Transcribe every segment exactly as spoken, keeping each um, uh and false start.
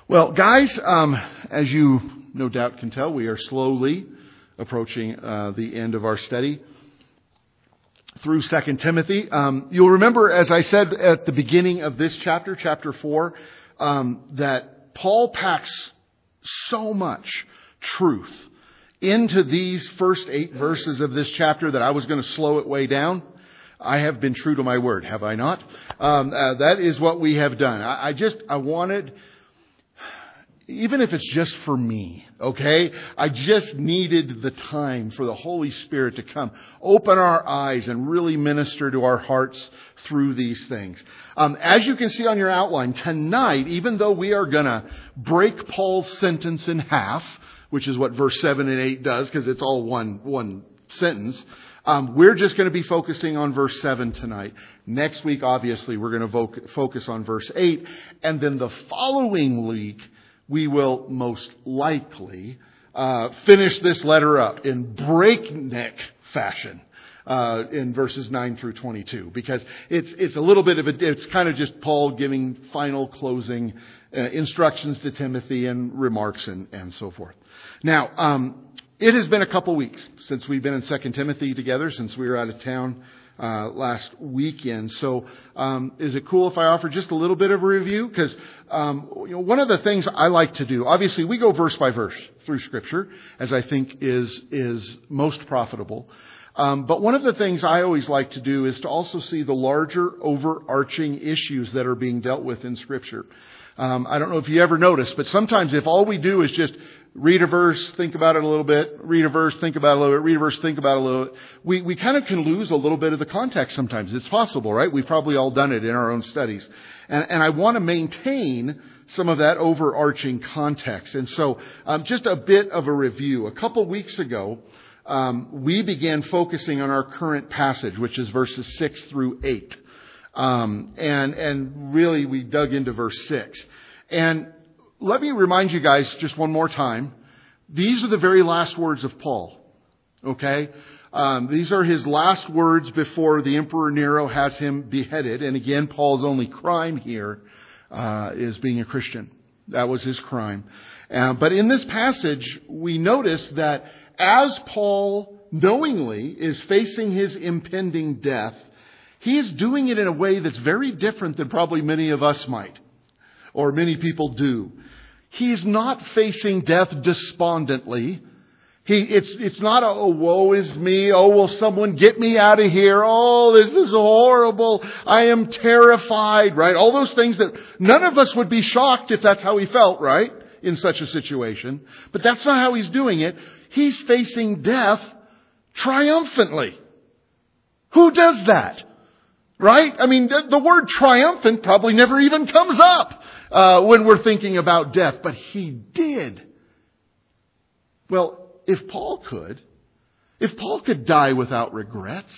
Well, guys, um, as you no doubt can tell, we are slowly approaching uh, the end of our study through Second Timothy. Um, you'll remember, as I said at the beginning of this chapter, chapter four, um, that Paul packs so much truth into these first eight verses of this chapter that I was going to slow it way down. I have been true to my word, have I not? Um, uh, that is what we have done. I, I just, I wanted, even if it's just for me, okay? I just needed the time for the Holy Spirit to come, open our eyes and really minister to our hearts through these things. Um, as you can see on your outline, tonight, even though we are going to break Paul's sentence in half, which is what verse seven and eight does, because it's all one, one sentence, Um, we're just going to be focusing on verse seven tonight. Next week, obviously, we're going to vo- focus on verse eight. And then the following week, we will most likely uh, finish this letter up in breakneck fashion uh, in verses nine through twenty-two. Because it's it's a little bit of a, it's kind of just Paul giving final closing uh, instructions to Timothy and remarks and, and so forth. Now, um it has been a couple weeks since we've been in Second Timothy together, since we were out of town uh, last weekend. So um, is it cool if I offer just a little bit of a review? Because um, you know, one of the things I like to do, obviously we go verse by verse through Scripture, as I think is is most profitable. Um, but one of the things I always like to do is to also see the larger overarching issues that are being dealt with in Scripture. Um, I don't know if you ever noticed, but sometimes if all we do is just read a verse, think about it a little bit, read a verse, think about it a little bit, read a verse, think about it a little bit, we, we kind of can lose a little bit of the context sometimes. It's possible, right? We've probably all done it in our own studies. And, and I want to maintain some of that overarching context. And so um, just a bit of a review. A couple weeks ago, um, we began focusing on our current passage, which is verses six through eight. Um, and, and really we dug into verse six. And let me remind you guys just one more time. These are the very last words of Paul. Okay? Um, these are his last words before the Emperor Nero has him beheaded. And again, Paul's only crime here uh, is being a Christian. That was his crime. Uh, but in this passage, we notice that as Paul knowingly is facing his impending death, he is doing it in a way that's very different than probably many of us might, or many people do. He's not facing death despondently. He, it's, it's not a, oh, woe is me. Oh, will someone get me out of here? Oh, this is horrible. I am terrified, right? All those things that none of us would be shocked if that's how he felt, right? In such a situation. But that's not how he's doing it. He's facing death triumphantly. Who does that? Right? I mean, the, the word triumphant probably never even comes up uh, when we're thinking about death. But he did. Well, if Paul could, if Paul could die without regrets,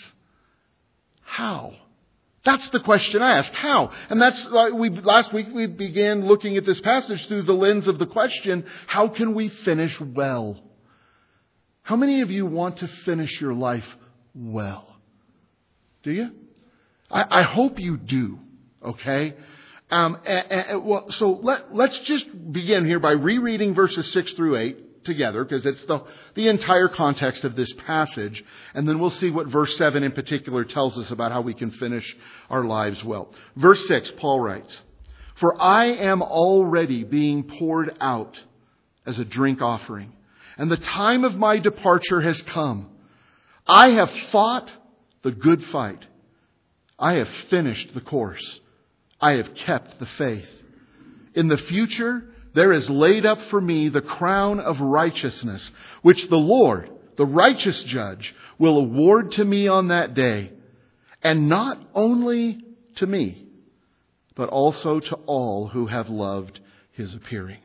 how? That's the question I ask. How? And that's uh, we last week we began looking at this passage through the lens of the question, how can we finish well? How many of you want to finish your life well? Do you? I, I hope you do. Okay? Um, and, and, well, so let, let's just begin here by rereading verses six through eight together, because it's the, the entire context of this passage. And then we'll see what verse seven in particular tells us about how we can finish our lives well. Verse six, Paul writes, "For I am already being poured out as a drink offering, and the time of my departure has come. I have fought the good fight. I have finished the course. I have kept the faith. In the future, there is laid up for me the crown of righteousness, which the Lord, the righteous judge, will award to me on that day. And not only to me, but also to all who have loved his appearing."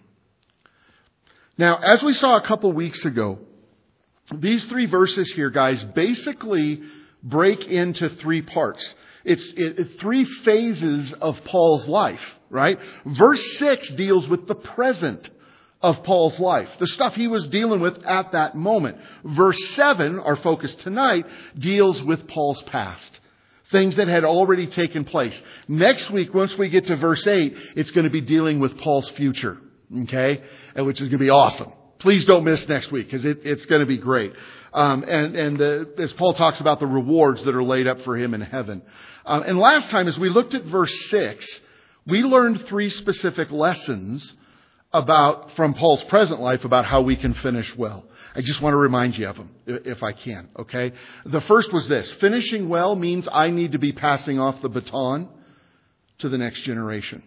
Now, as we saw a couple weeks ago, these three verses here, guys, basically break into three parts. It's it, three phases of Paul's life, right? Verse six deals with the present of Paul's life, the stuff he was dealing with at that moment. Verse seven, our focus tonight, deals with Paul's past, things that had already taken place. Next week, once we get to verse eight, it's going to be dealing with Paul's future. Okay? And which is going to be awesome. Please don't miss next week because it, it's going to be great. Um, and and the, as Paul talks about the rewards that are laid up for him in heaven. Um, and last time, as we looked at verse six, we learned three specific lessons about from Paul's present life about how we can finish well. I just want to remind you of them, if I can. Okay. The first was this: finishing well means I need to be passing off the baton to the next generation.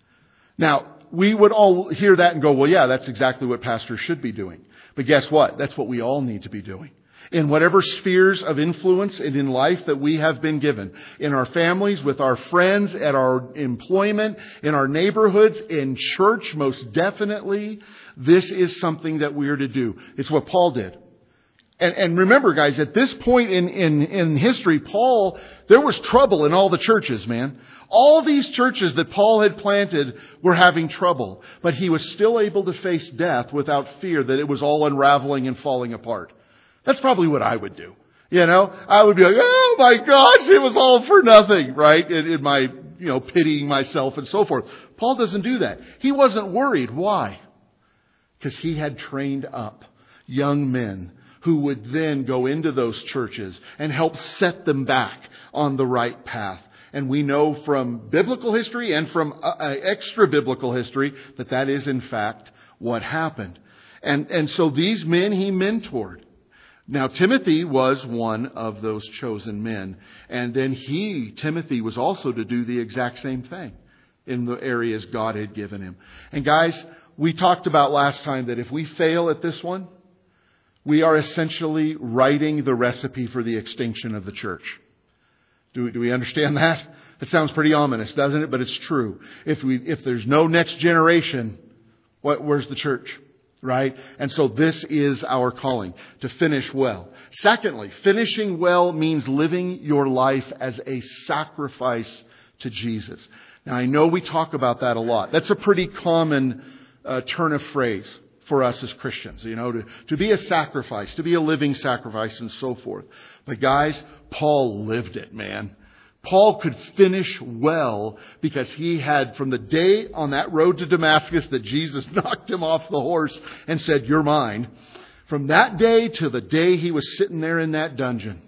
Now, we would all hear that and go, well, yeah, that's exactly what pastors should be doing. But guess what? That's what we all need to be doing. In whatever spheres of influence and in life that we have been given. In our families, with our friends, at our employment, in our neighborhoods, in church, most definitely. This is something that we are to do. It's what Paul did. And, and remember, guys, at this point in, in, in history, Paul, there was trouble in all the churches, man. All these churches that Paul had planted were having trouble, but he was still able to face death without fear that it was all unraveling and falling apart. That's probably what I would do. You know, I would be like, oh my gosh, it was all for nothing, right? In, in my, you know, pitying myself and so forth. Paul doesn't do that. He wasn't worried. Why? Because he had trained up young men who would then go into those churches and help set them back on the right path. And we know from biblical history and from uh, extra biblical history that that is in fact what happened. And, and so these men he mentored. Now Timothy was one of those chosen men. And then he, Timothy, was also to do the exact same thing in the areas God had given him. And guys, we talked about last time that if we fail at this one, we are essentially writing the recipe for the extinction of the church. Do we, do we understand that? It sounds pretty ominous, doesn't it? But it's true. If we, if there's no next generation, what, where's the church? Right? And so this is our calling, to finish well. Secondly, finishing well means living your life as a sacrifice to Jesus. Now I know we talk about that a lot. That's a pretty common uh, turn of phrase for us as Christians, you know, to, to be a sacrifice, to be a living sacrifice and so forth. But guys, Paul lived it, man. Paul could finish well because he had, from the day on that road to Damascus that Jesus knocked him off the horse and said, "You're mine." From that day to the day he was sitting there in that dungeon,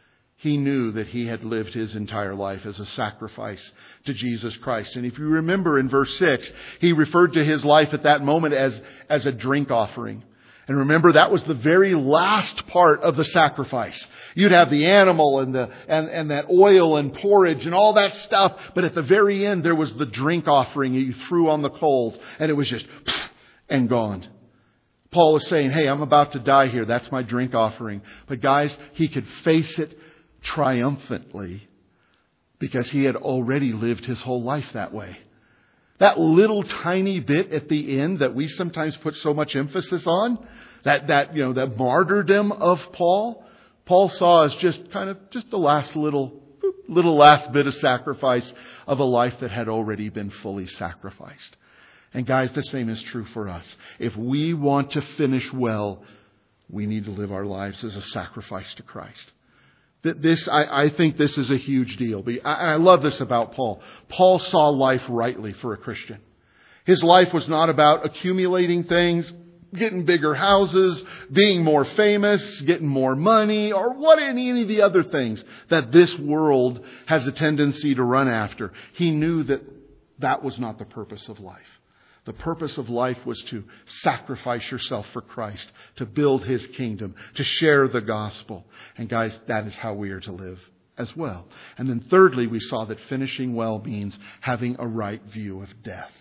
he knew that he had lived his entire life as a sacrifice to Jesus Christ. And if you remember in verse six, he referred to his life at that moment as, as a drink offering. And remember, that was the very last part of the sacrifice. You'd have the animal and the and, and that oil and porridge and all that stuff. But at the very end, there was the drink offering you threw on the coals. And it was just and gone. Paul was saying, hey, I'm about to die here. That's my drink offering. But guys, he could face it triumphantly because he had already lived his whole life that way. That little tiny bit at the end that we sometimes put so much emphasis on, that, that, you know, that martyrdom of Paul, Paul saw as just kind of just the last little, little last bit of sacrifice of a life that had already been fully sacrificed. And guys, the same is true for us. If we want to finish well, we need to live our lives as a sacrifice to Christ. This, I, I think this is a huge deal. I, I love this about Paul. Paul saw life rightly for a Christian. His life was not about accumulating things, getting bigger houses, being more famous, getting more money, or what any, any of the other things that this world has a tendency to run after. He knew that that was not the purpose of life. The purpose of life was to sacrifice yourself for Christ, to build His kingdom, to share the gospel. And guys, that is how we are to live as well. And then thirdly, we saw that finishing well means having a right view of death.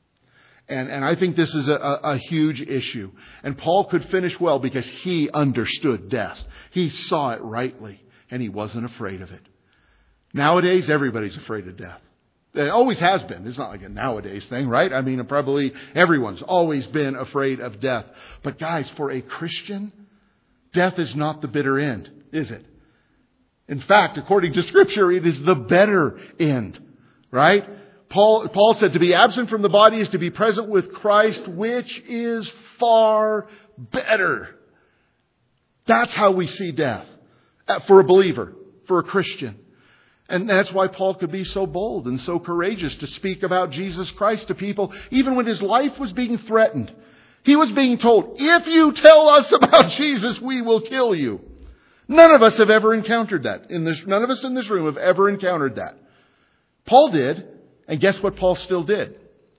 And, and I think this is a, a, a huge issue. And Paul could finish well because he understood death. He saw it rightly and he wasn't afraid of it. Nowadays, everybody's afraid of death. It always has been. It's not like a nowadays thing, right? I mean, probably everyone's always been afraid of death. But guys, for a Christian, death is not the bitter end, is it? In fact, according to Scripture, it is the better end, right? Paul, Paul said to be absent from the body is to be present with Christ, which is far better. That's how we see death for a believer, for a Christian. And that's why Paul could be so bold and so courageous to speak about Jesus Christ to people, even when his life was being threatened. He was being told, if you tell us about Jesus, we will kill you. None of us have ever encountered that. In this, none of us in this room have ever encountered that. Paul did, and guess what Paul still did?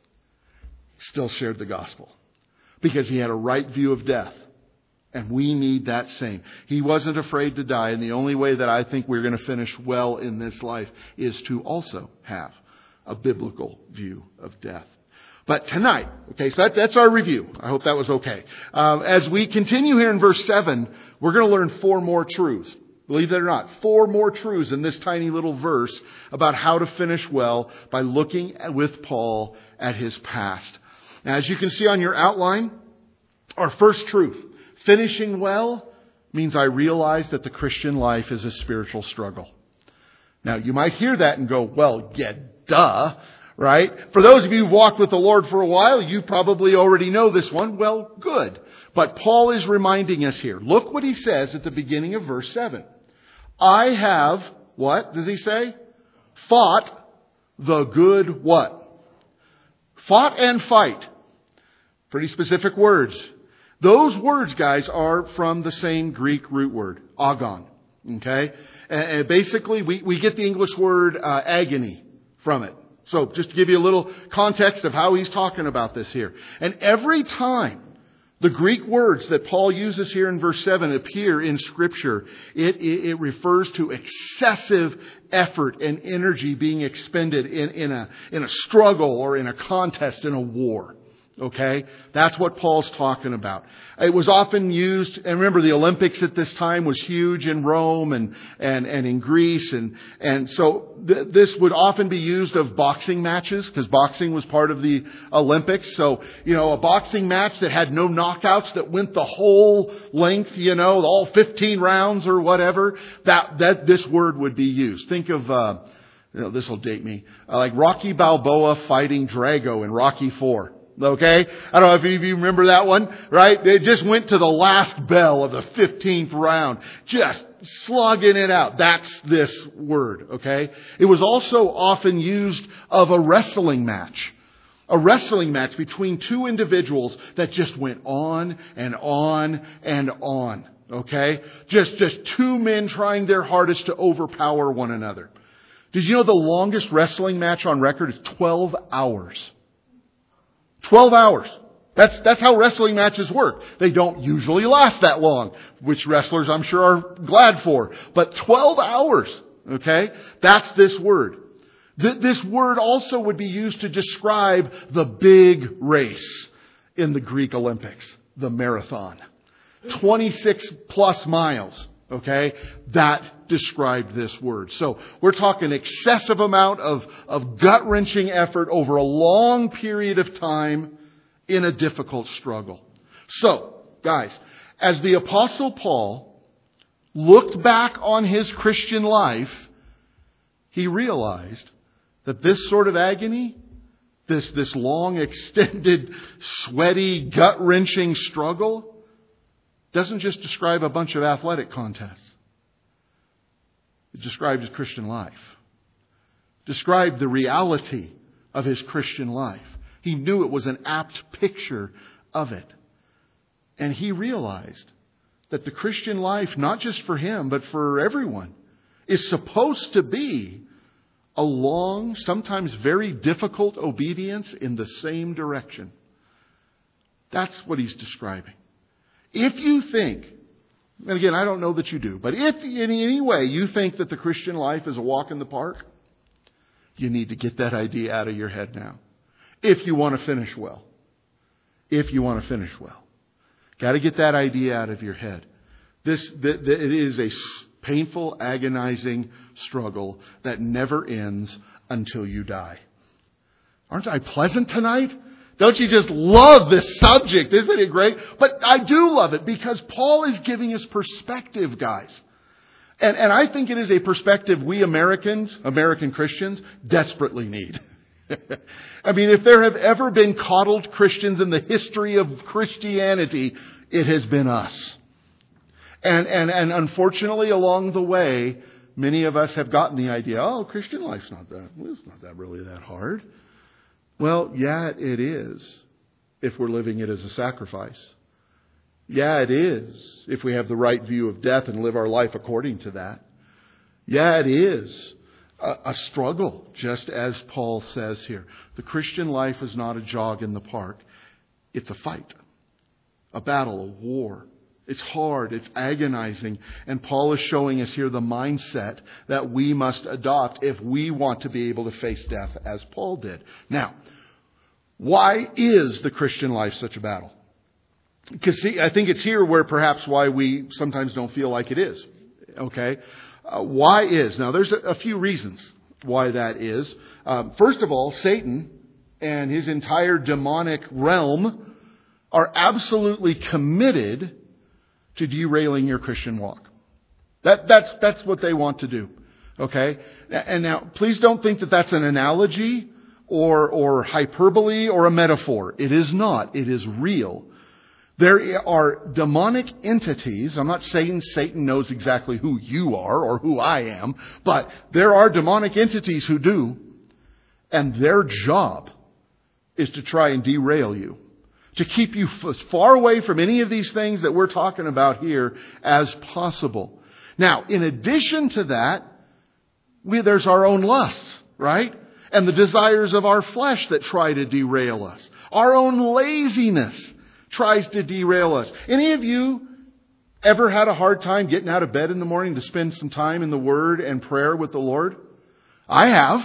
He still shared the gospel. Because he had a right view of death. And we need that same. He wasn't afraid to die, and the only way that I think we're going to finish well in this life is to also have a biblical view of death. But tonight, okay, so that, that's our review. I hope that was okay. Um, as we continue here in verse seven, we're going to learn four more truths. Believe it or not, four more truths in this tiny little verse about how to finish well by looking with Paul at his past. Now, as you can see on your outline, our first truth, finishing well means I realize that the Christian life is a spiritual struggle. Now, you might hear that and go, well, yeah, duh. Right? For those of you who've walked with the Lord for a while, you probably already know this one. Well, good. But Paul is reminding us here. Look what he says at the beginning of verse seven. I have, what does he say? Fought the good what? Fought and fight. Pretty specific words. Those words, guys, are from the same Greek root word, agon. Okay? And basically, we, we get the English word uh, agony from it. So just to give you a little context of how he's talking about this here. And every time the Greek words that Paul uses here in verse seven appear in Scripture, it, it, it refers to excessive effort and energy being expended in, in, a, in a struggle or in a contest, in a war. Okay? That's what Paul's talking about. It was often used, and remember the Olympics at this time was huge in Rome and, and, and in Greece. And, and so th- this would often be used of boxing matches because boxing was part of the Olympics. So, you know, a boxing match that had no knockouts that went the whole length, you know, all fifteen rounds or whatever, that, that this word would be used. Think of, uh, you know, this will date me, uh, like Rocky Balboa fighting Drago in Rocky four. Okay? I don't know if any of you remember that one, right? They just went to the last bell of the fifteenth round. Just slugging it out. That's this word, okay? It was also often used of a wrestling match. A wrestling match between two individuals that just went on and on and on, okay? Just, just two men trying their hardest to overpower one another. Did you know the longest wrestling match on record is twelve hours? twelve hours. That's, that's how wrestling matches work. They don't usually last that long, which wrestlers I'm sure are glad for. But twelve hours, okay? That's this word. Th- this word also would be used to describe the big race in the Greek Olympics, the marathon. twenty-six plus miles, okay? That described this word. So we're talking excessive amount of, of gut-wrenching effort over a long period of time in a difficult struggle. So, guys, as the Apostle Paul looked back on his Christian life, he realized that this sort of agony, this, this long, extended, sweaty, gut-wrenching struggle doesn't just describe a bunch of athletic contests. It describes his Christian life. Described the reality of his Christian life. He knew it was an apt picture of it. And he realized that the Christian life, not just for him, but for everyone, is supposed to be a long, sometimes very difficult obedience in the same direction. That's what he's describing. If you think, and again, I don't know that you do, but if in any way you think that the Christian life is a walk in the park, you need to get that idea out of your head now. If you want to finish well. If you want to finish well. Got to get that idea out of your head. This, th- th- it is a painful, agonizing struggle that never ends until you die. Aren't I pleasant tonight? Don't you just love this subject? Isn't it great? But I do love it because Paul is giving us perspective, guys. And, and I think it is a perspective we Americans, American Christians, desperately need. I mean, if there have ever been coddled Christians in the history of Christianity, it has been us. And, and, and unfortunately, along the way, many of us have gotten the idea, oh, Christian life's not that, it's not that really that hard. Well, yeah, it is if we're living it as a sacrifice. Yeah, it is if we have the right view of death and live our life according to that. Yeah, it is a, a struggle, just as Paul says here. The Christian life is not a jog in the park. It's a fight, a battle, a war. It's hard. It's agonizing. And Paul is showing us here the mindset that we must adopt if we want to be able to face death as Paul did. Now, why is the Christian life such a battle? Because see, I think it's here where perhaps why we sometimes don't feel like it is. Okay? Uh, why is? Now, there's a, a few reasons why that is. Um, first of all, Satan and his entire demonic realm are absolutely committed to derailing your Christian walk. That, that's, that's what they want to do. Okay? And now, please don't think that that's an analogy or, or hyperbole or a metaphor. It is not. It is real. There are demonic entities. I'm not saying Satan knows exactly who you are or who I am, but there are demonic entities who do, and their job is to try and derail you, to keep you as far away from any of these things that we're talking about here as possible. Now, in addition to that, we, there's our own lusts, right? And the desires of our flesh that try to derail us. Our own laziness tries to derail us. Any of you ever had a hard time getting out of bed in the morning to spend some time in the Word and prayer with the Lord? I have.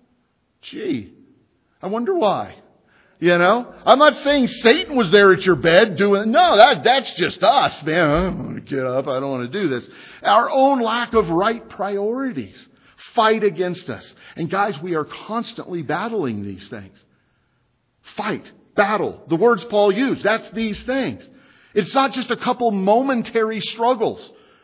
Gee, I wonder why. You know, I'm not saying Satan was there at your bed doing, no, that, that's just us, man. I don't want to get up. I don't want to do this. Our own lack of right priorities fight against us. And guys, we are constantly battling these things. Fight, battle. The words Paul used, that's these things. It's not just a couple momentary struggles.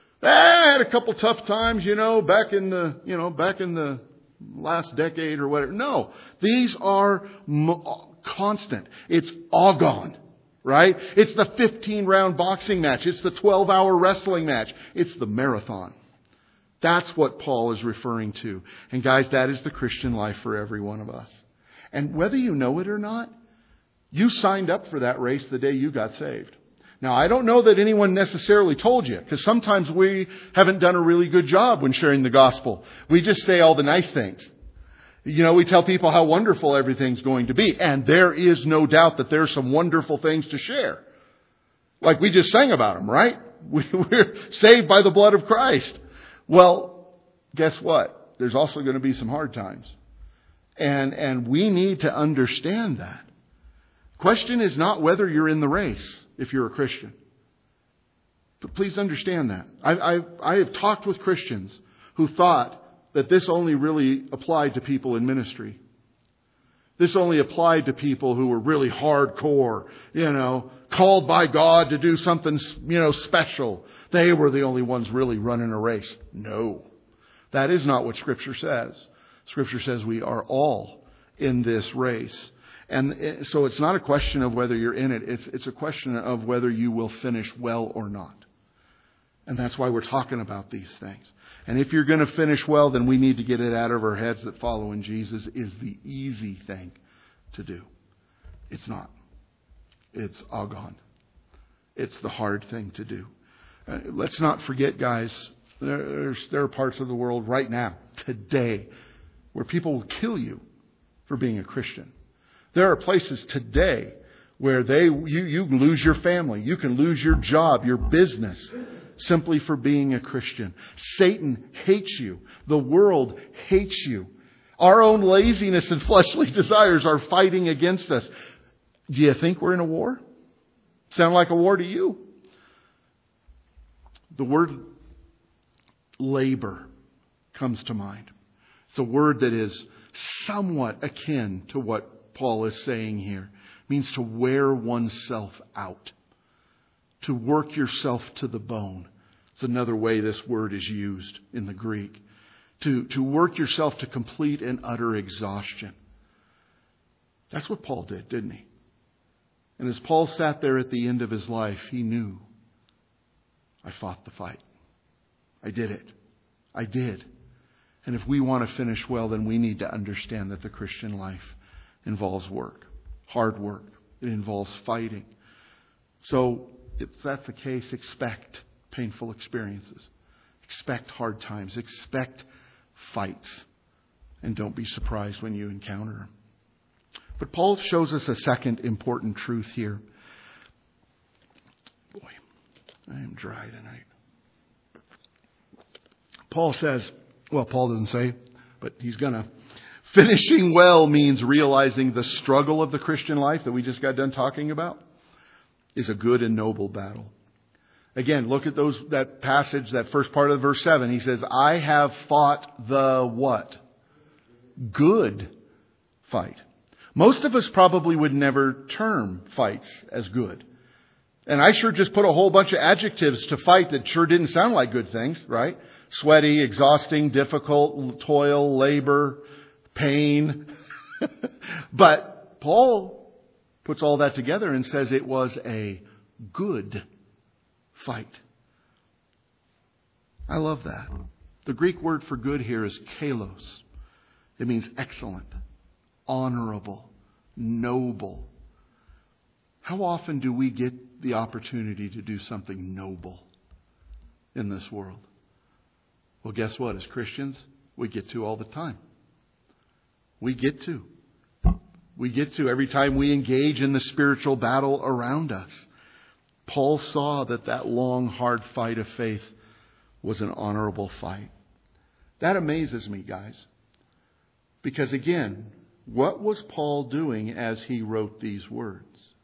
I had a couple tough times, you know, back in the, you know, back in the last decade or whatever. No, these are mo- constant. It's all gone, right? It's the fifteen round boxing match. It's the twelve hour wrestling match. It's the marathon. That's what Paul is referring to. And guys, that is the Christian life for every one of us. And whether you know it or not, you signed up for that race the day you got saved. Now, I don't know that anyone necessarily told you, because sometimes we haven't done a really good job when sharing the gospel. We just say all the nice things. You know, we tell people how wonderful everything's going to be. And there is no doubt that there's some wonderful things to share. Like we just sang about them, right? We're saved by the blood of Christ. Well, guess what? There's also going to be some hard times. And, and we need to understand that. Question is not whether you're in the race if you're a Christian. But please understand that. I, I, I have talked with Christians who thought that this only really applied to people in ministry. This only applied to people who were really hardcore, you know, called by God to do something, you know, special. They were the only ones really running a race. No, that is not what Scripture says. Scripture says we are all in this race. And so it's not a question of whether you're in it. It's, it's a question of whether you will finish well or not. And that's why we're talking about these things. And if you're going to finish well, then we need to get it out of our heads that following Jesus is the easy thing to do. It's not. It's all gone. It's the hard thing to do. Uh, let's not forget, guys, there's, there are parts of the world right now, today, where people will kill you for being a Christian. There are places today where they you, you lose your family. You can lose your job, your business, simply for being a Christian. Satan hates you. The world hates you. Our own laziness and fleshly desires are fighting against us. Do you think we're in a war? Sound like a war to you? The word labor comes to mind. It's a word that is somewhat akin to what Paul is saying here. It means to wear oneself out. To work yourself to the bone. It's another way this word is used in the Greek. To, to work yourself to complete and utter exhaustion. That's what Paul did, didn't he? And as Paul sat there at the end of his life, he knew, I fought the fight. I did it. I did. And if we want to finish well, then we need to understand that the Christian life involves work, hard work. It involves fighting. So if that's the case, expect painful experiences. Expect hard times. Expect fights. And don't be surprised when you encounter them. But Paul shows us a second important truth here. Boy, I am dry tonight. Paul says, well, Paul doesn't say, but he's going to. Finishing well means realizing the struggle of the Christian life that we just got done talking about is a good and noble battle. Again, look at those that passage, that first part of verse seven. He says, I have fought the what? Good fight. Most of us probably would never term fights as good. And I sure just put a whole bunch of adjectives to fight that sure didn't sound like good things, right? Sweaty, exhausting, difficult, toil, labor, pain. But Paul puts all that together and says it was a good fight. I love that. The Greek word for good here is kalos. It means excellent, honorable, noble. How often do we get the opportunity to do something noble in this world? Well, guess what? As Christians, we get to all the time. We get to. We get to every time we engage in the spiritual battle around us. Paul saw that that long, hard fight of faith was an honorable fight. That amazes me, guys. Because again, what was Paul doing as he wrote these words?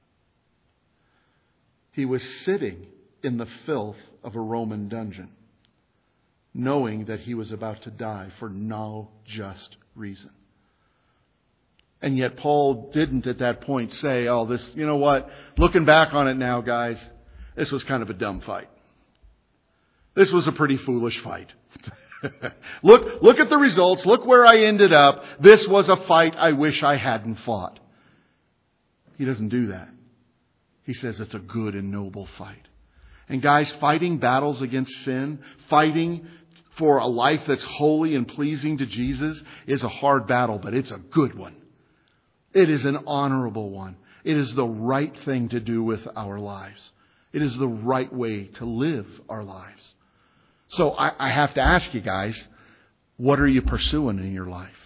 He was sitting in the filth of a Roman dungeon, knowing that he was about to die for no just reason. And yet Paul didn't at that point say, oh, this, you know what, looking back on it now, guys, this was kind of a dumb fight. This was a pretty foolish fight. look, look at the results. Look where I ended up. This was a fight I wish I hadn't fought. He doesn't do that. He says it's a good and noble fight. And guys, fighting battles against sin, fighting for a life that's holy and pleasing to Jesus is a hard battle, but it's a good one. It is an honorable one. It is the right thing to do with our lives. It is the right way to live our lives. So I, I have to ask you guys, what are you pursuing in your life?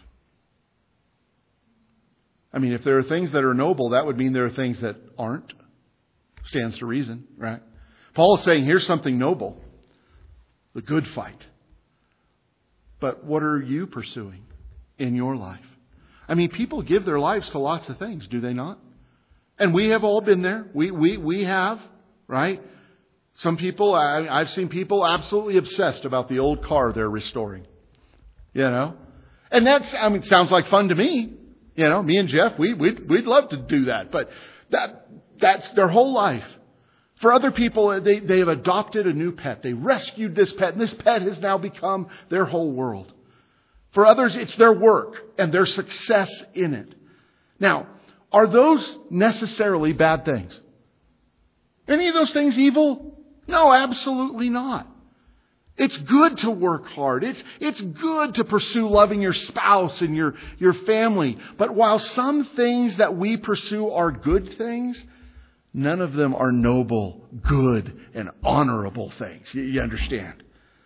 I mean, if there are things that are noble, that would mean there are things that aren't. Stands to reason, right? Paul is saying, here's something noble. The good fight. But what are you pursuing in your life? I mean, people give their lives to lots of things, do they not? And we have all been there. We we we have, right? Some people, I, I've seen people absolutely obsessed about the old car they're restoring. You know? And that's, I mean, sounds like fun to me. You know, me and Jeff, we, we'd, we'd love to do that. But that that's their whole life. For other people, they, they have adopted a new pet. They rescued this pet, and this pet has now become their whole world. For others, it's their work and their success in it. Now, are those necessarily bad things? Any of those things evil? No, absolutely not. It's good to work hard. It's, it's good to pursue loving your spouse and your, your family. But while some things that we pursue are good things, none of them are noble, good, and honorable things. You, you understand?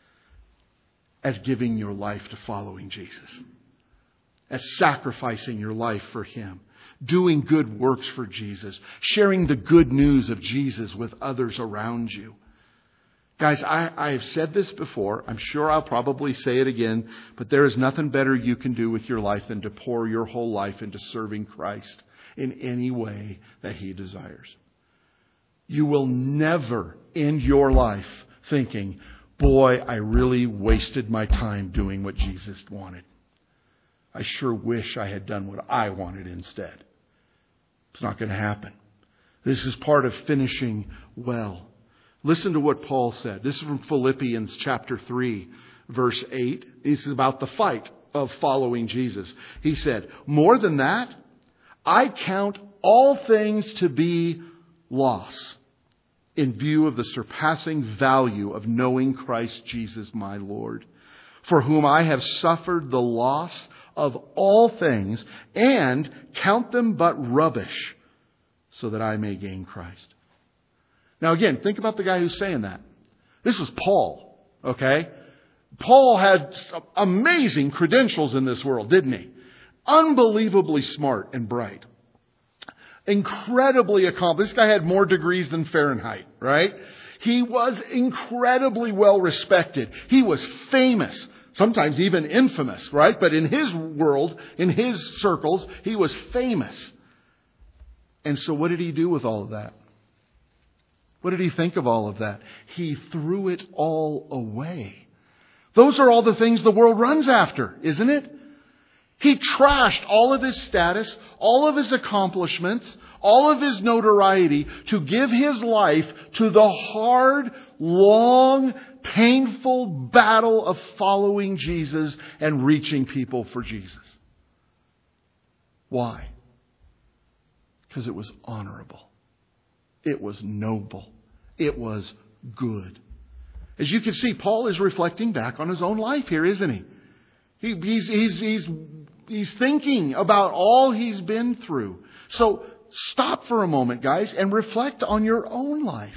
As giving your life to following Jesus. As sacrificing your life for Him. Doing good works for Jesus. Sharing the good news of Jesus with others around you. Guys, I, I have said this before. I'm sure I'll probably say it again. But there is nothing better you can do with your life than to pour your whole life into serving Christ in any way that He desires. You will never end your life thinking, boy, I really wasted my time doing what Jesus wanted. I sure wish I had done what I wanted instead. It's not going to happen. This is part of finishing well. Listen to what Paul said. This is from Philippians chapter three, verse eight. This is about the fight of following Jesus. He said, more than that, I count all things to be loss in view of the surpassing value of knowing Christ Jesus my Lord. for whom I have suffered the loss of all things and count them but rubbish so that I may gain Christ. Now again, think about the guy who's saying that. This was Paul, okay? Paul had amazing credentials in this world, didn't he? Unbelievably smart and bright. Incredibly accomplished. This guy had more degrees than Fahrenheit, right? He was incredibly well respected. He was famous, sometimes even infamous, right? But in his world, in his circles, he was famous. And so what did he do with all of that? What did he think of all of that? He threw it all away. Those are all the things the world runs after, isn't it? He trashed all of his status, all of his accomplishments, all of his notoriety to give his life to the hard, long, painful battle of following Jesus and reaching people for Jesus. Why? Because it was honorable. It was noble. It was good. As you can see, Paul is reflecting back on his own life here, isn't he? he he's, he's, he's, he's thinking about all he's been through. So stop for a moment, guys, and reflect on your own life.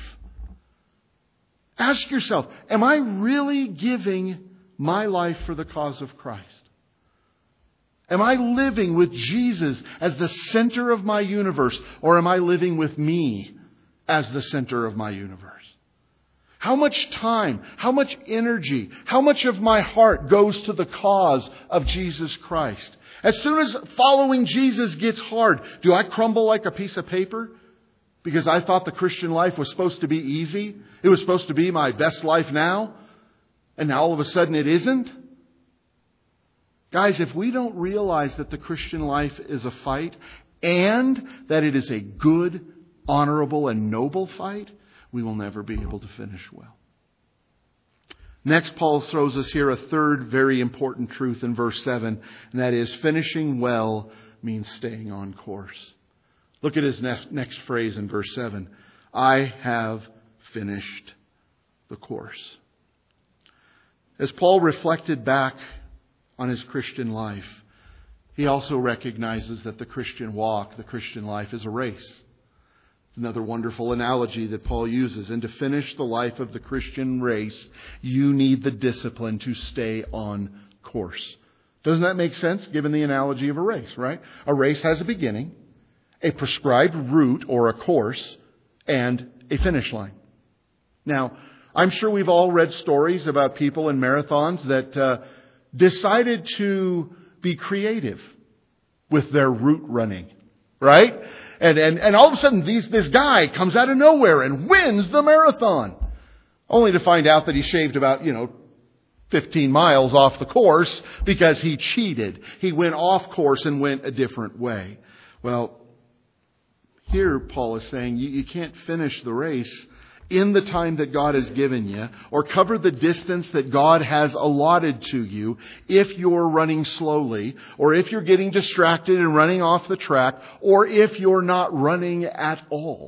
Ask yourself, am I really giving my life for the cause of Christ? Am I living with Jesus as the center of my universe, or am I living with me as the center of my universe? How much time, how much energy, how much of my heart goes to the cause of Jesus Christ? As soon as following Jesus gets hard, do I crumble like a piece of paper? Because I thought the Christian life was supposed to be easy. It was supposed to be my best life now. And now all of a sudden it isn't. Guys, if we don't realize that the Christian life is a fight and that it is a good, honorable, and noble fight, we will never be able to finish well. Next, Paul throws us here a third very important truth in verse seven, and that is finishing well means staying on course. Look at his next, next phrase in verse seven. I have finished the course. As Paul reflected back on his Christian life, he also recognizes that the Christian walk, the Christian life, is a race. Another wonderful analogy that Paul uses. And to finish the life of the Christian race, you need the discipline to stay on course. Doesn't that make sense, given the analogy of a race, right? A race has a beginning, a prescribed route or a course, and a finish line. Now, I'm sure we've all read stories about people in marathons that uh, decided to be creative with their route running, right? And, and, and all of a sudden, these, this guy comes out of nowhere and wins the marathon. Only to find out that he shaved about, you know, fifteen miles off the course because he cheated. He went off course and went a different way. Well, here Paul is saying you, you can't finish the race in the time that God has given you, or cover the distance that God has allotted to you if you're running slowly, or if you're getting distracted and running off the track, or if you're not running at all.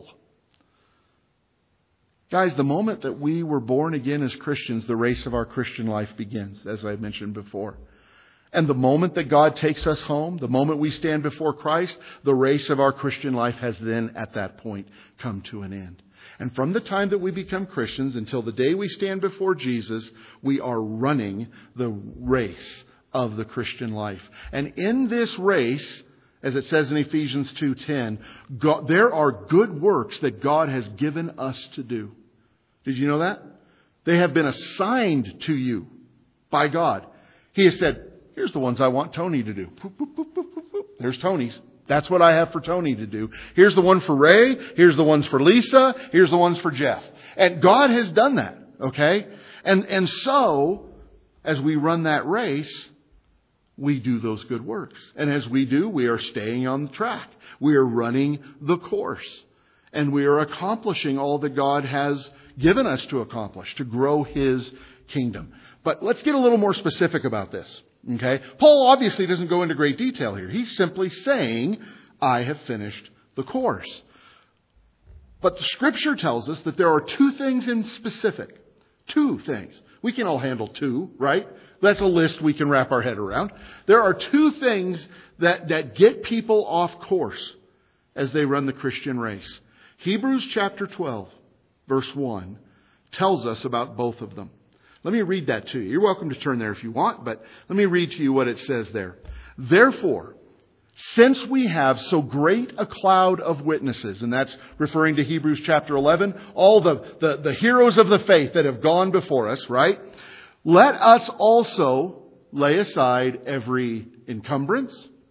Guys, the moment that we were born again as Christians, the race of our Christian life begins, as I mentioned before. And the moment that God takes us home, the moment we stand before Christ, the race of our Christian life has then at that point come to an end. And from the time that we become Christians until the day we stand before Jesus, we are running the race of the Christian life. And in this race, as it says in Ephesians two ten, God, there are good works that God has given us to do. Did you know that? They have been assigned to you by God. He has said, here's the ones I want Tony to do. Boop, boop, boop, boop, boop, boop. There's Tony's. That's what I have for Tony to do. Here's the one for Ray. Here's the ones for Lisa. Here's the ones for Jeff. And God has done that. Okay? And, and so, as we run that race, we do those good works. And as we do, we are staying on the track. We are running the course. And we are accomplishing all that God has given us to accomplish, to grow His kingdom. But let's get a little more specific about this. Okay? Paul obviously doesn't go into great detail here. He's simply saying, I have finished the course. But the Scripture tells us that there are two things in specific, Two things. We can all handle two, right? That's a list we can wrap our head around. There are two things that, that get people off course as they run the Christian race. Hebrews chapter twelve, verse one, tells us about both of them. Let me read that to you. You're welcome to turn there if you want, but let me read to you what it says there. Therefore, since we have so great a cloud of witnesses, and that's referring to Hebrews chapter eleven, all the, the, the heroes of the faith that have gone before us, right? Let us also lay aside every encumbrance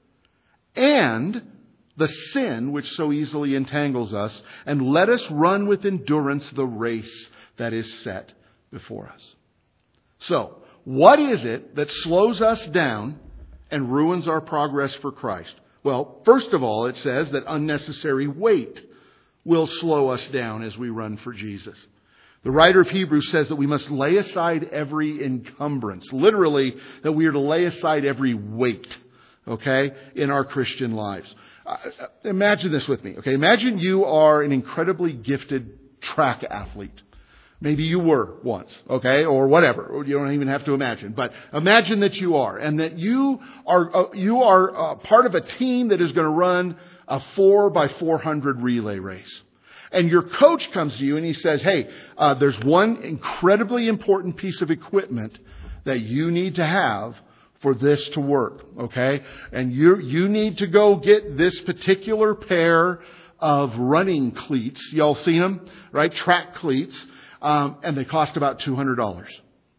and the sin which so easily entangles us, and let us run with endurance the race that is set before us. So, what is it that slows us down and ruins our progress for Christ? Well, first of all, it says that unnecessary weight will slow us down as we run for Jesus. The writer of Hebrews says that we must lay aside every encumbrance. Literally, that we are to lay aside every weight, okay, in our Christian lives. Uh, imagine this with me, okay? Imagine you are an incredibly gifted track athlete. Maybe you were once, okay, or whatever. You don't even have to imagine. But imagine that you are, and that you are uh, you are uh, part of a team that is going to run a four by four hundred relay race. And your coach comes to you and he says, hey, uh, there's one incredibly important piece of equipment that you need to have for this to work, okay? And you you need to go get this particular pair of running cleats. Y'all seen them, right? Track cleats. Um, and they cost about two hundred dollars.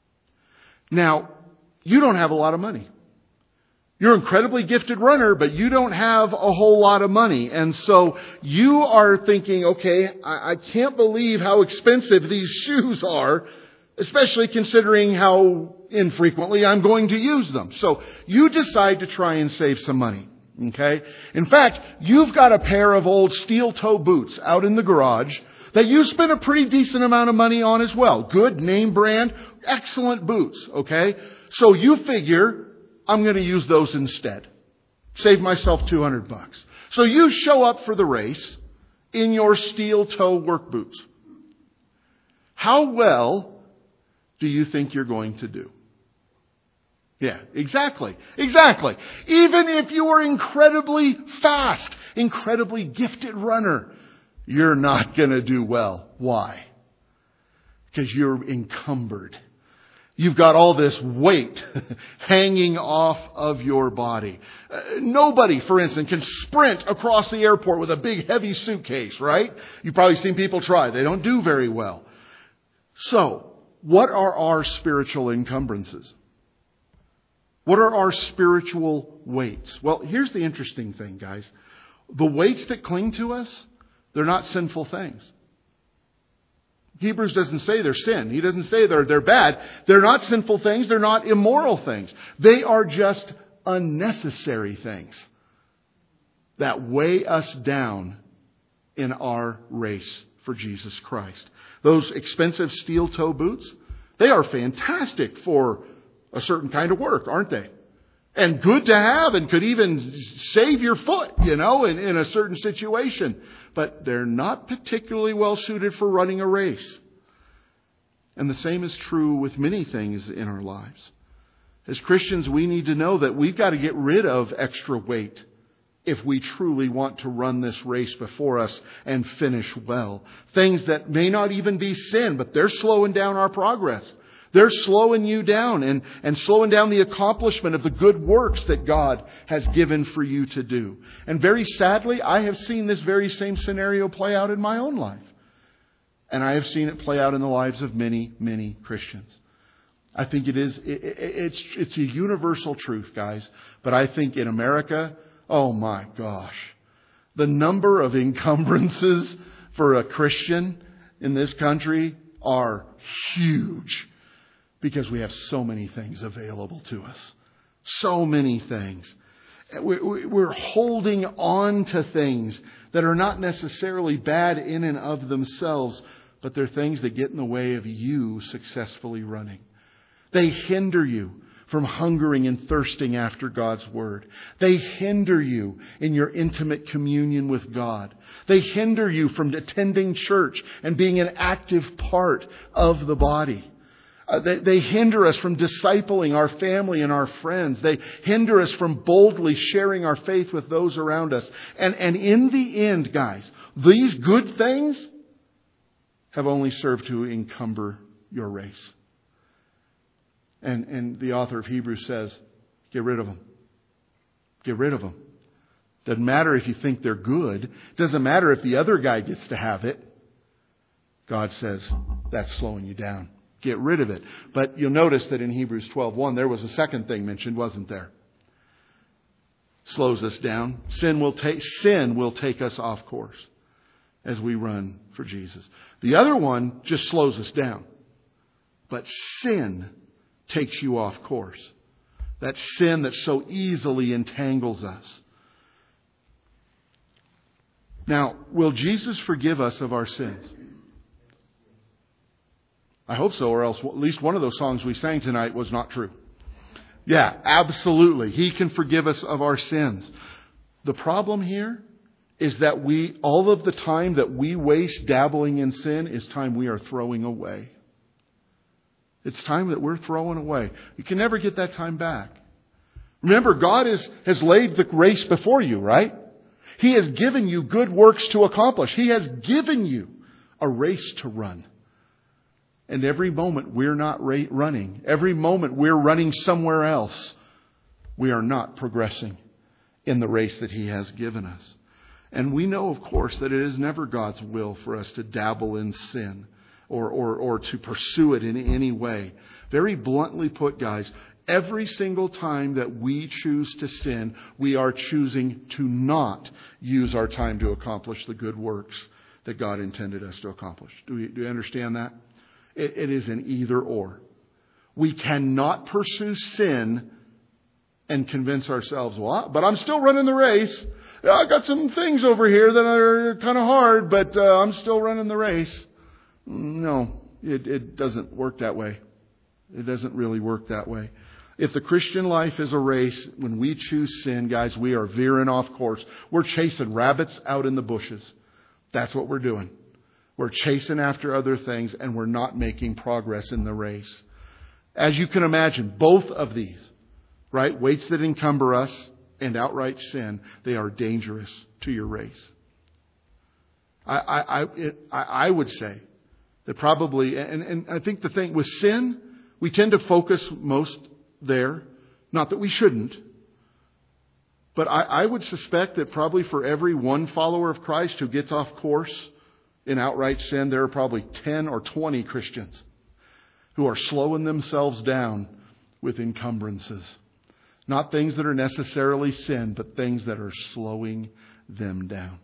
Now, you don't have a lot of money. You're an incredibly gifted runner, but you don't have a whole lot of money. And so you are thinking, okay, I, I can't believe how expensive these shoes are, especially considering how infrequently I'm going to use them. So you decide to try and save some money. Okay? In fact, you've got a pair of old steel toe boots out in the garage that you spent a pretty decent amount of money on as well. Good name brand, excellent boots, okay? So you figure, I'm going to use those instead. Save myself two hundred bucks. So you show up for the race in your steel toe work boots. How well do you think you're going to do? Yeah, exactly. Exactly. Even if you are incredibly fast, incredibly gifted runner, you're not going to do well. Why? Because you're encumbered. You've got all this weight hanging off of your body. Uh, nobody, for instance, can sprint across the airport with a big heavy suitcase, right? You've probably seen people try. They don't do very well. So, what are our spiritual encumbrances? What are our spiritual weights? Well, here's the interesting thing, guys. The weights that cling to us, they're not sinful things. Hebrews doesn't say they're sin. He doesn't say they're, they're bad. They're not sinful things. They're not immoral things. They are just unnecessary things that weigh us down in our race for Jesus Christ. Those expensive steel toe boots, they are fantastic for a certain kind of work, aren't they? And good to have, and could even save your foot, you know, in, in a certain situation. But they're not particularly well suited for running a race. And the same is true with many things in our lives. As Christians, we need to know that we've got to get rid of extra weight if we truly want to run this race before us and finish well. Things that may not even be sin, but they're slowing down our progress. They're slowing you down and, and slowing down the accomplishment of the good works that God has given for you to do. And very sadly, I have seen this very same scenario play out in my own life. And I have seen it play out in the lives of many, many Christians. I think it is, it, it, it's, it's a universal truth, guys. But I think in America, oh my gosh, the number of encumbrances for a Christian in this country are huge. Because we have so many things available to us. So many things. We're holding on to things that are not necessarily bad in and of themselves, but they're things that get in the way of you successfully running. They hinder you from hungering and thirsting after God's Word. They hinder you in your intimate communion with God. They hinder you from attending church and being an active part of the body. Uh, they, they hinder us from discipling our family and our friends. They hinder us from boldly sharing our faith with those around us. And, and in the end, guys, these good things have only served to encumber your race. And, and the author of Hebrews says, get rid of them. Get rid of them. Doesn't matter if you think they're good. Doesn't matter if the other guy gets to have it. God says, that's slowing you down. Get rid of it. But you'll notice that in Hebrews twelve one, there was a second thing mentioned, wasn't there? Slows us down. Sin will take, sin will take us off course as we run for Jesus. The other one just slows us down. But sin takes you off course. That sin that so easily entangles us. Now, will Jesus forgive us of our sins? I hope so, or else at least one of those songs we sang tonight was not true. Yeah, absolutely. He can forgive us of our sins. The problem here is that we, all of the time that we waste dabbling in sin is time we are throwing away. It's time that we're throwing away. You can never get that time back. Remember, God is, has laid the race before you, right? He has given you good works to accomplish. He has given you a race to run. And every moment we're not running, every moment we're running somewhere else, we are not progressing in the race that He has given us. And we know, of course, that it is never God's will for us to dabble in sin or, or, or to pursue it in any way. Very bluntly put, guys, every single time that we choose to sin, we are choosing to not use our time to accomplish the good works that God intended us to accomplish. Do we, do you understand that? It, it is an either or. We cannot pursue sin and convince ourselves, well, but I'm still running the race. I've got some things over here that are kind of hard, but uh, I'm still running the race. No, it, it doesn't work that way. It doesn't really work that way. If the Christian life is a race, when we choose sin, guys, we are veering off course. We're chasing rabbits out in the bushes. That's what we're doing. We're chasing after other things and we're not making progress in the race. As you can imagine, both of these, right, weights that encumber us and outright sin, they are dangerous to your race. I, I, I, it, I, I would say that probably, and, and I think the thing with sin, we tend to focus most there. Not that we shouldn't. But I, I would suspect that probably for every one follower of Christ who gets off course in outright sin, there are probably ten or twenty Christians who are slowing themselves down with encumbrances. Not things that are necessarily sin, but things that are slowing them down.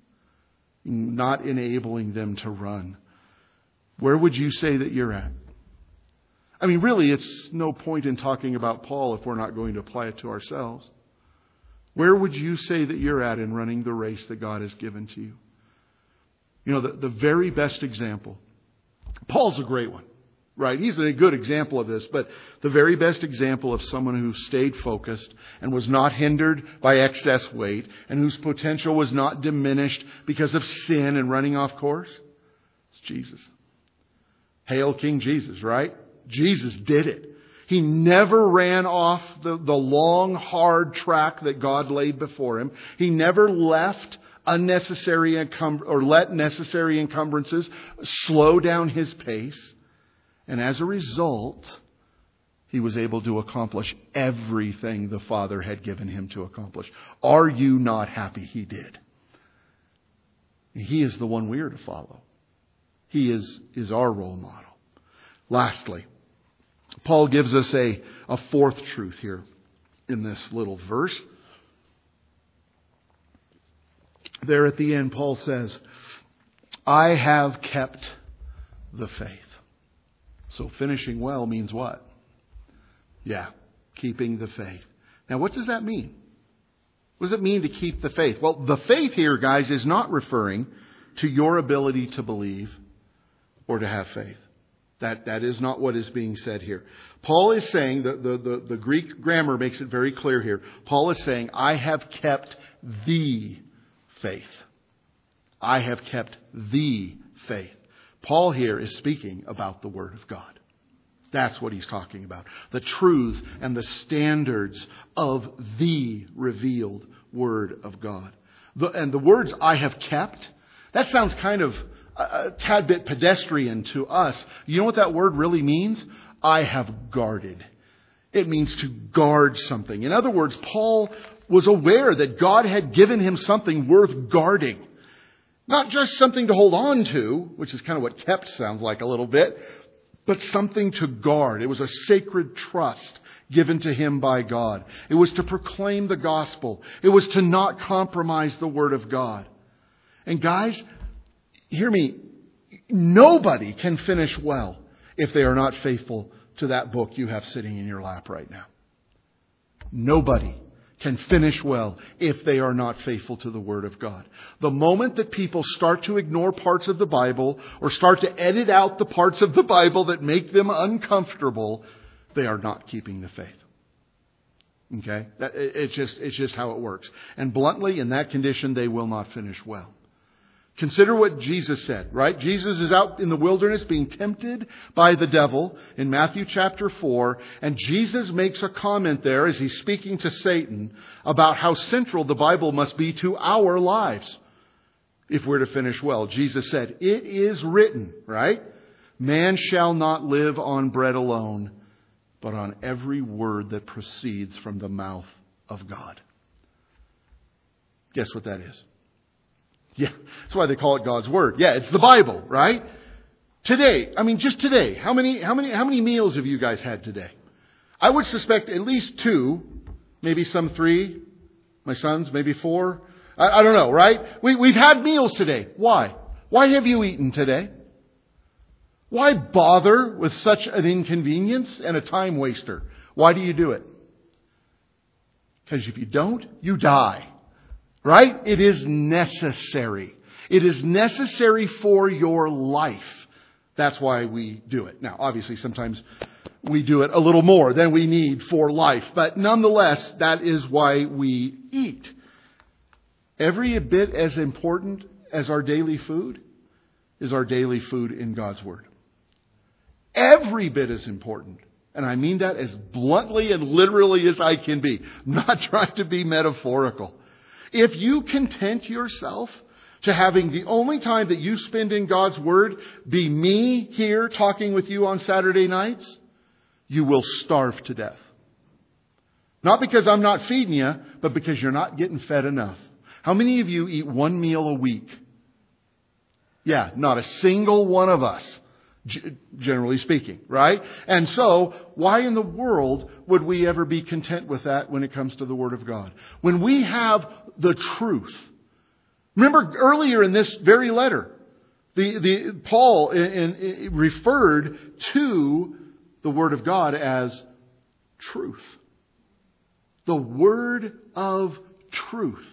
Not enabling them to run. Where would you say that you're at? I mean, really, it's no point in talking about Paul if we're not going to apply it to ourselves. Where would you say that you're at in running the race that God has given to you? You know, the, the very best example. Paul's a great one, right? He's a good example of this, but the very best example of someone who stayed focused and was not hindered by excess weight and whose potential was not diminished because of sin and running off course, it's Jesus. Hail King Jesus, right? Jesus did it. He never ran off the, the long, hard track that God laid before him. He never left unnecessary encum- or let necessary encumbrances slow down his pace. And as a result, he was able to accomplish everything the Father had given him to accomplish. Are you not happy he did? He is the one we are to follow. He is, is our role model. Lastly, Paul gives us a, a fourth truth here in this little verse. There at the end, Paul says, I have kept the faith. So finishing well means what? Yeah, keeping the faith. Now, what does that mean? What does it mean to keep the faith? Well, the faith here, guys, is not referring to your ability to believe or to have faith. That, that is not what is being said here. Paul is saying, the, the, the, the Greek grammar makes it very clear here. Paul is saying, I have kept the faith. I have kept the faith. Paul here is speaking about the Word of God. That's what he's talking about. The truths and the standards of the revealed Word of God. The, and the words "I have kept," that sounds kind of a, a tad bit pedestrian to us. You know what that word really means? I have guarded. It means to guard something. In other words, Paul was aware that God had given him something worth guarding. Not just something to hold on to, which is kind of what kept sounds like a little bit, but something to guard. It was a sacred trust given to him by God. It was to proclaim the gospel. It was to not compromise the Word of God. And guys, hear me, nobody can finish well if they are not faithful to that book you have sitting in your lap right now. Nobody can finish well if they are not faithful to the Word of God. The moment that people start to ignore parts of the Bible or start to edit out the parts of the Bible that make them uncomfortable, they are not keeping the faith. Okay? That, it's just, it's just how it works. And bluntly, in that condition, they will not finish well. Consider what Jesus said, right? Jesus is out in the wilderness being tempted by the devil in Matthew chapter four. And Jesus makes a comment there as he's speaking to Satan about how central the Bible must be to our lives if we're to finish well. Jesus said, "It is written," right? "Man shall not live on bread alone, but on every word that proceeds from the mouth of God." Guess what that is? Yeah, that's why they call it God's Word. Yeah, it's the Bible, right? Today, I mean, just today, how many, how many, how many meals have you guys had today? I would suspect at least two, maybe some three. My sons, maybe four. I, I don't know, right? We, we've had meals today. Why? Why have you eaten today? Why bother with such an inconvenience and a time waster? Why do you do it? Because if you don't, you die. Right? It is necessary. It is necessary for your life. That's why we do it. Now, obviously, sometimes we do it a little more than we need for life. But nonetheless, that is why we eat. Every bit as important as our daily food is our daily food in God's Word. Every bit as important. And I mean that as bluntly and literally as I can be. I'm not trying to be metaphorical. If you content yourself to having the only time that you spend in God's Word be me here talking with you on Saturday nights, you will starve to death. Not because I'm not feeding you, but because you're not getting fed enough. How many of you eat one meal a week? Yeah, not a single one of us. Generally speaking, right? And so, why in the world would we ever be content with that when it comes to the Word of God? When we have the truth. Remember earlier in this very letter, the, the Paul in, in, referred to the Word of God as truth. The Word of truth.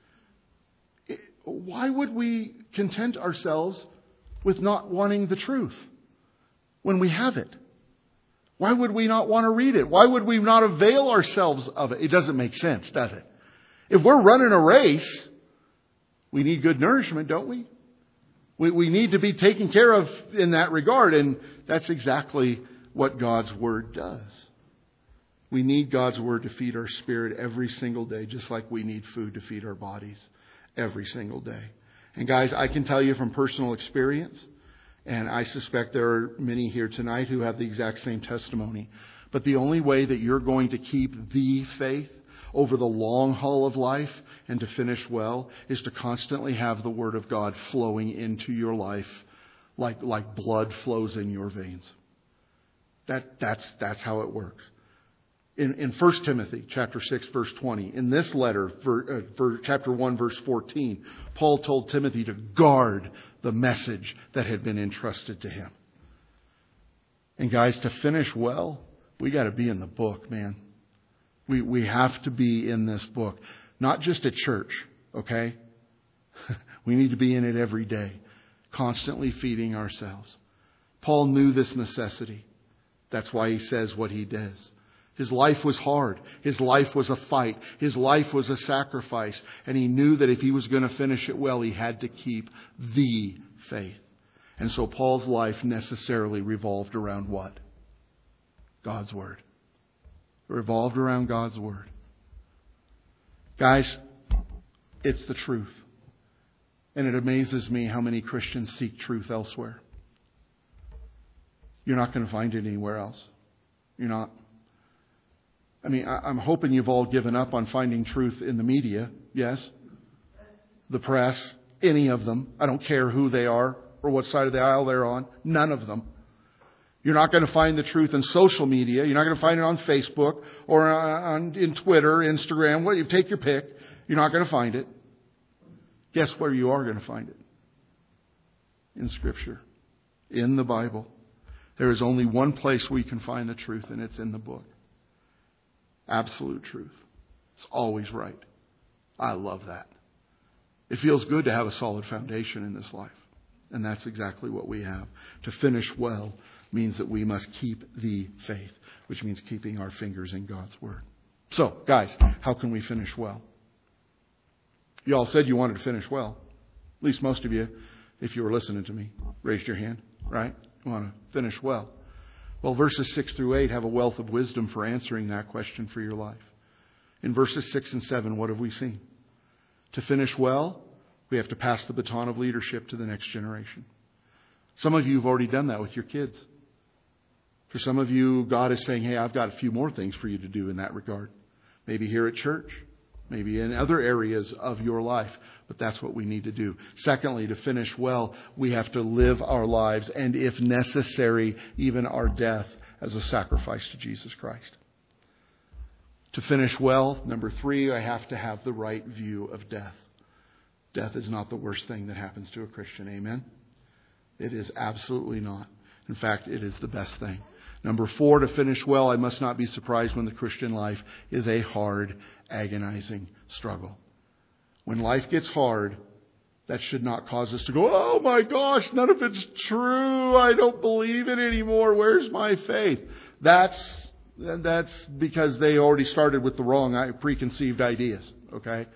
Why would we content ourselves with not wanting the truth when we have it? Why would we not want to read it? Why would we not avail ourselves of it? It doesn't make sense, does it? If we're running a race, we need good nourishment, don't we? We, we need to be taken care of in that regard. And that's exactly what God's Word does. We need God's Word to feed our spirit every single day, just like we need food to feed our bodies every single day. And guys, I can tell you from personal experience, and I suspect there are many here tonight who have the exact same testimony. But the only way that you're going to keep the faith over the long haul of life and to finish well is to constantly have the Word of God flowing into your life like, like blood flows in your veins. That, that's, that's how it works. In, in First Timothy chapter six, verse twenty, in this letter, for, uh, for chapter one, verse fourteen, Paul told Timothy to guard the message that had been entrusted to him. And guys, to finish well, we got to be in the book, man. We we have to be in this book, not just at church, okay? We need to be in it every day, constantly feeding ourselves. Paul knew this necessity. That's why he says what he does. His life was hard. His life was a fight. His life was a sacrifice. And he knew that if he was going to finish it well, he had to keep the faith. And so Paul's life necessarily revolved around what? God's Word. It revolved around God's Word. Guys, it's the truth. And it amazes me how many Christians seek truth elsewhere. You're not going to find it anywhere else. You're not. I mean, I'm hoping you've all given up on finding truth in the media. Yes. The press. Any of them. I don't care who they are or what side of the aisle they're on. None of them. You're not going to find the truth in social media. You're not going to find it on Facebook or on in Twitter, Instagram. Well, you take your pick. You're not going to find it. Guess where you are going to find it? In Scripture. In the Bible. There is only one place we can find the truth, and it's in the book. Absolute truth. It's always right. I love that. It feels good to have a solid foundation in this life. And that's exactly what we have. To finish well means that we must keep the faith, which means keeping our fingers in God's Word. So, guys, how can we finish well? You all said you wanted to finish well. At least most of you, if you were listening to me, raised your hand, right? You want to finish well. Well, verses six through eight have a wealth of wisdom for answering that question for your life. In verses six and seven, what have we seen? To finish well, we have to pass the baton of leadership to the next generation. Some of you have already done that with your kids. For some of you, God is saying, hey, I've got a few more things for you to do in that regard. Maybe here at church. Maybe in other areas of your life. But that's what we need to do. Secondly, to finish well, we have to live our lives, and if necessary, even our death, as a sacrifice to Jesus Christ. To finish well, number three, I have to have the right view of death. Death is not the worst thing that happens to a Christian. Amen? It is absolutely not. In fact, it is the best thing. Number four, to finish well, I must not be surprised when the Christian life is a hard, agonizing struggle. When life gets hard, that should not cause us to go, oh my gosh, none of it's true. I don't believe it anymore. Where's my faith? That's that's because they already started with the wrong preconceived ideas. Okay,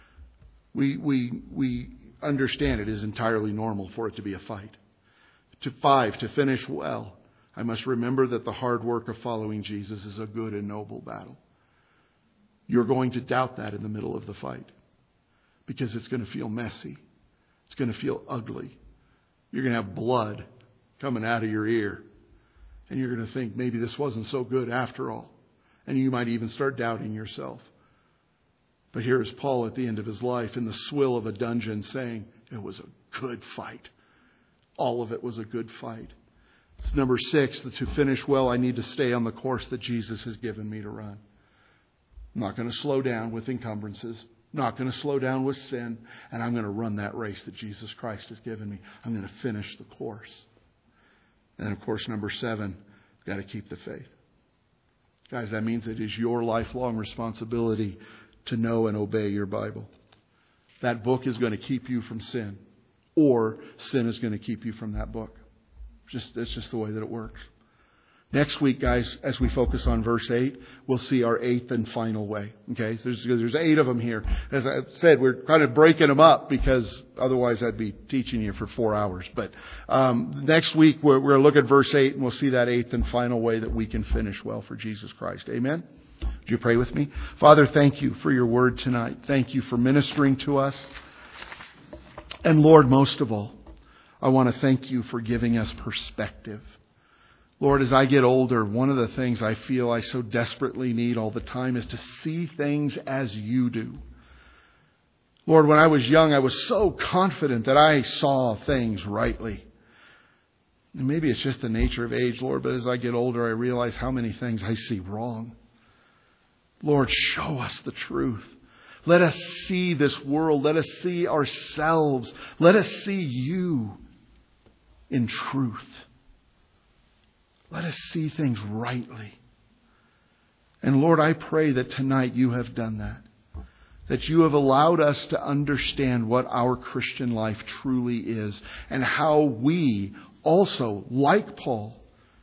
we we we understand it is entirely normal for it to be a fight. To five, to finish well, I must remember that the hard work of following Jesus is a good and noble battle. You're going to doubt that in the middle of the fight because it's going to feel messy. It's going to feel ugly. You're going to have blood coming out of your ear. And you're going to think maybe this wasn't so good after all. And you might even start doubting yourself. But here is Paul at the end of his life in the swill of a dungeon saying, it was a good fight. All of it was a good fight. It's number six, that to finish well, I need to stay on the course that Jesus has given me to run. I'm not going to slow down with encumbrances. I'm not going to slow down with sin. And I'm going to run that race that Jesus Christ has given me. I'm going to finish the course. And of course, number seven, you've got to keep the faith. Guys, that means it is your lifelong responsibility to know and obey your Bible. That book is going to keep you from sin. Or sin is going to keep you from that book. Just that's just the way that it works. Next week, guys, as we focus on verse eight, we'll see our eighth and final way. Okay, so there's, there's eight of them here. As I said, we're kind of breaking them up because otherwise I'd be teaching you for four hours. But um, next week, we're, we're going to look at verse eight, and we'll see that eighth and final way that we can finish well for Jesus Christ. Amen? Would you pray with me? Father, thank you for your word tonight. Thank you for ministering to us. And Lord, most of all, I want to thank you for giving us perspective. Lord, as I get older, one of the things I feel I so desperately need all the time is to see things as you do. Lord, when I was young, I was so confident that I saw things rightly. And maybe it's just the nature of age, Lord, but as I get older, I realize how many things I see wrong. Lord, show us the truth. Let us see this world. Let us see ourselves. Let us see you in truth. Let us see things rightly. And Lord, I pray that tonight you have done that. That you have allowed us to understand what our Christian life truly is. And how we also, like Paul,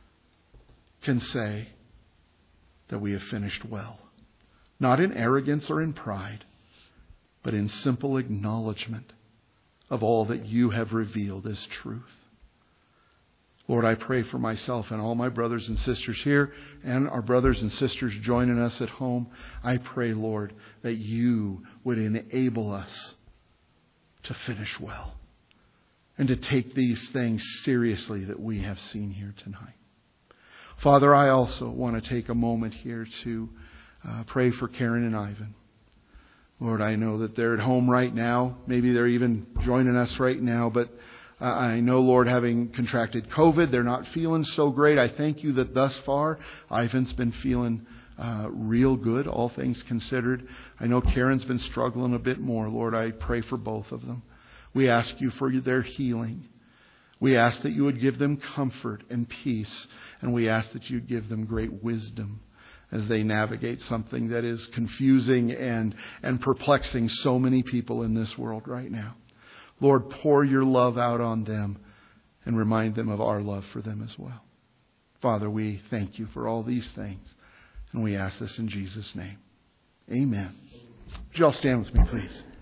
can say that we have finished well. Not in arrogance or in pride, but in simple acknowledgement of all that you have revealed as truth. Lord, I pray for myself and all my brothers and sisters here and our brothers and sisters joining us at home. I pray, Lord, that you would enable us to finish well and to take these things seriously that we have seen here tonight. Father, I also want to take a moment here to uh, pray for Karen and Ivan. Lord, I know that they're at home right now. Maybe they're even joining us right now, but Uh, I know, Lord, having contracted COVID, they're not feeling so great. I thank you that thus far, Ivan's been feeling uh, real good, all things considered. I know Karen's been struggling a bit more. Lord, I pray for both of them. We ask you for their healing. We ask that you would give them comfort and peace. And we ask that you'd give them great wisdom as they navigate something that is confusing and, and perplexing so many people in this world right now. Lord, pour your love out on them and remind them of our love for them as well. Father, we thank you for all these things. And we ask this in Jesus' name. Amen. Would you all stand with me, please?